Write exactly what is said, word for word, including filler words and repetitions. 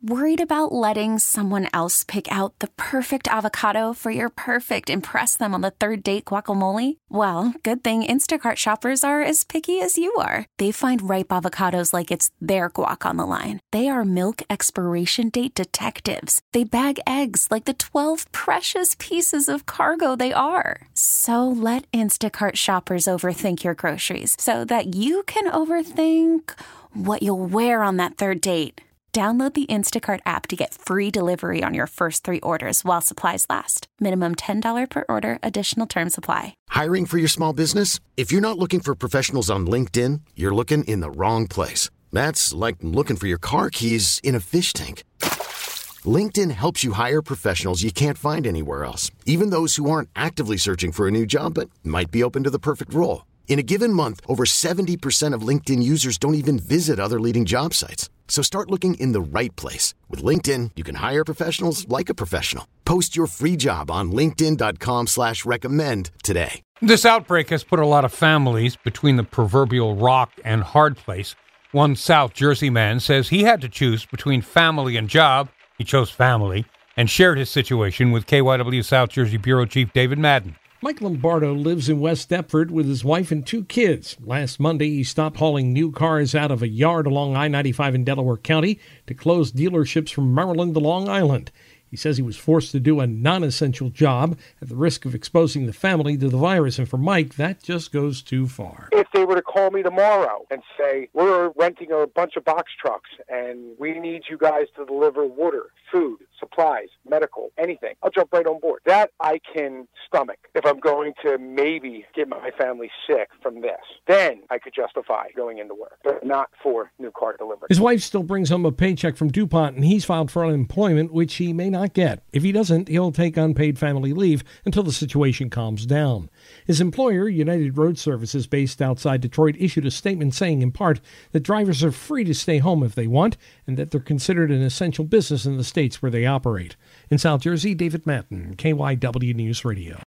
Worried about letting someone else pick out the perfect avocado for your perfect impress them on the third date guacamole? Well, good thing Instacart shoppers are as picky as you are. They find ripe avocados like it's their guac on the line. They are milk expiration date detectives. They bag eggs like the twelve precious pieces of cargo they are. So let Instacart shoppers overthink your groceries so that you can overthink what you'll wear on that third date. Download the Instacart app to get free delivery on your first three orders while supplies last. Minimum ten dollars per order. Additional terms apply. Hiring for your small business? If you're not looking for professionals on LinkedIn, you're looking in the wrong place. That's like looking for your car keys in a fish tank. LinkedIn helps you hire professionals you can't find anywhere else, even those who aren't actively searching for a new job but might be open to the perfect role. In a given month, over seventy percent of LinkedIn users don't even visit other leading job sites. So start looking in the right place. With LinkedIn, you can hire professionals like a professional. Post your free job on linkedin.com slash recommend today. This outbreak has put a lot of families between the proverbial rock and hard place. One South Jersey man says he had to choose between family and job. He chose family and shared his situation with K Y W South Jersey Bureau Chief David Madden. Mike Lombardo lives in West Deptford with his wife and two kids. Last Monday, he stopped hauling new cars out of a yard along I ninety-five in Delaware County to close dealerships from Maryland to Long Island. He says he was forced to do a non-essential job at the risk of exposing the family to the virus. And for Mike, that just goes too far. If they were to call me tomorrow and say, we're renting a bunch of box trucks and we need you guys to deliver water, food, supplies, medical, anything, I'll jump right on board. That I can stomach if I'm going to maybe get my family sick from this. Then I could justify going into work, but not for new car delivery. His wife still brings home a paycheck from DuPont, and he's filed for unemployment, which he may not get. If he doesn't, he'll take unpaid family leave until the situation calms down. His employer, United Road Services, based outside Detroit, issued a statement saying, in part, that drivers are free to stay home if they want, and that they're considered an essential business in the states where they operate. In South Jersey, David Madden, K Y W News Radio.